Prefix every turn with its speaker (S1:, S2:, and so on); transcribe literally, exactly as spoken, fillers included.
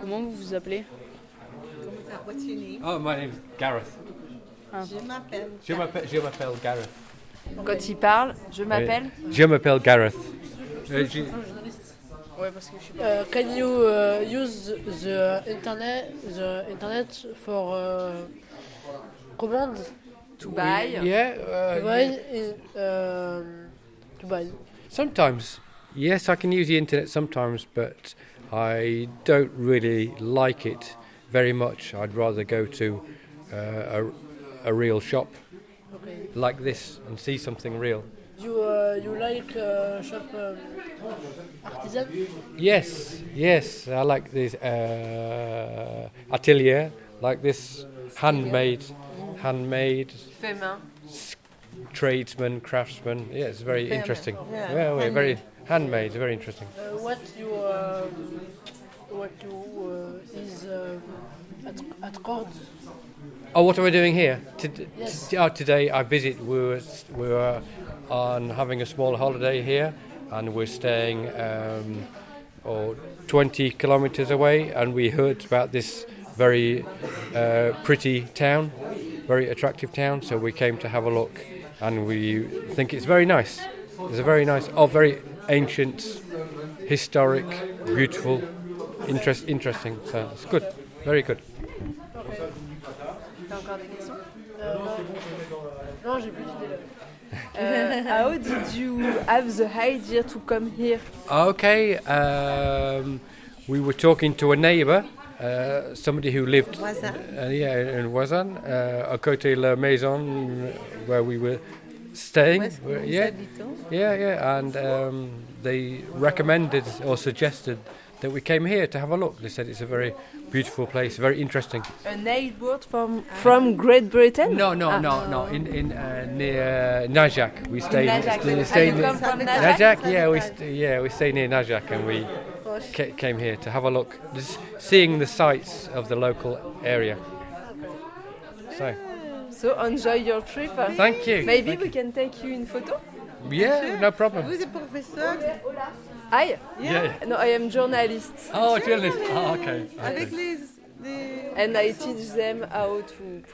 S1: Comment vous vous appelez?
S2: What's your name?
S3: Oh, my name's Gareth.
S1: Ah.
S2: Je m'appelle.
S3: Je m'appelle, je m'appelle Gareth.
S4: Quand il parle, je m'appelle.
S3: Je m'appelle Gareth. Uh, je-
S1: Ouais, parce que je suis pas.
S5: Uh, can you uh, use the internet, the internet for uh, command?
S4: To buy.
S3: yeah.
S5: To
S3: Uh,
S5: buy, in, um, to buy.
S3: Sometimes, yes, I can use the internet sometimes, but I don't really like it very much. I'd rather go to uh, a, a real shop
S5: Okay.
S3: like this and see something real.
S5: You uh, you like uh, shop um, artisan?
S3: Yes, yes, I like this uh, atelier, like this handmade, handmade
S4: Fait main.
S3: tradesman, craftsman. Yeah, it's very
S2: Fair
S3: interesting.
S2: enough, yeah.
S3: Yeah, we're very
S2: Handmade.
S3: handmade, very interesting.
S5: Uh, what you um, what you uh, is um, at at court?
S3: Oh, what am I doing here? T-
S5: Yes.
S3: t- oh, today I visit. We were we were on having a small holiday here, and we're staying um, oh, twenty kilometers away, and we heard about this very uh, pretty town, very attractive town. So we came to have a look, and we think it's very nice. It's a very nice, oh, very ancient, historic, beautiful, interest, interesting. So it's good, very good.
S4: T'as encore des questions?
S5: Euh, non, non j'ai plus d'idée là.
S4: Uh, how did you have the idea to come here?
S3: Okay, um, we were talking to a neighbour, uh, somebody who lived
S2: Voisin.
S3: uh, yeah, in Wazan, uh, à côté la maison where we were staying.
S2: Où est-ce que
S3: Where-
S2: nous
S3: yeah,
S2: habitons?
S3: yeah, yeah, and um, they recommended or suggested that we came here to have a look. They said it's a very beautiful place, very interesting.
S4: A neighbor from from Great Britain?
S3: No, no,
S4: Ah.
S3: no, no, in in uh, near Najak. We stayed.
S4: Najak.
S3: we
S4: Have
S3: stayed
S4: you come from
S2: Najak?
S4: Najak?
S3: Najak, yeah, we st- yeah we stay near Najak, and we ca- came here to have a look, just seeing the sights of the local area. So,
S4: So enjoy your trip.
S3: thank you.
S4: Maybe
S3: Thank
S4: we can take you in photo.
S3: you. Yeah, no problem.
S2: Vous êtes professeur
S4: Hi.
S3: Yeah.
S4: No, I am journalist.
S3: Oh, journalist. Oh, okay.
S2: avec
S3: okay.
S2: les, les...
S4: And I teach them how to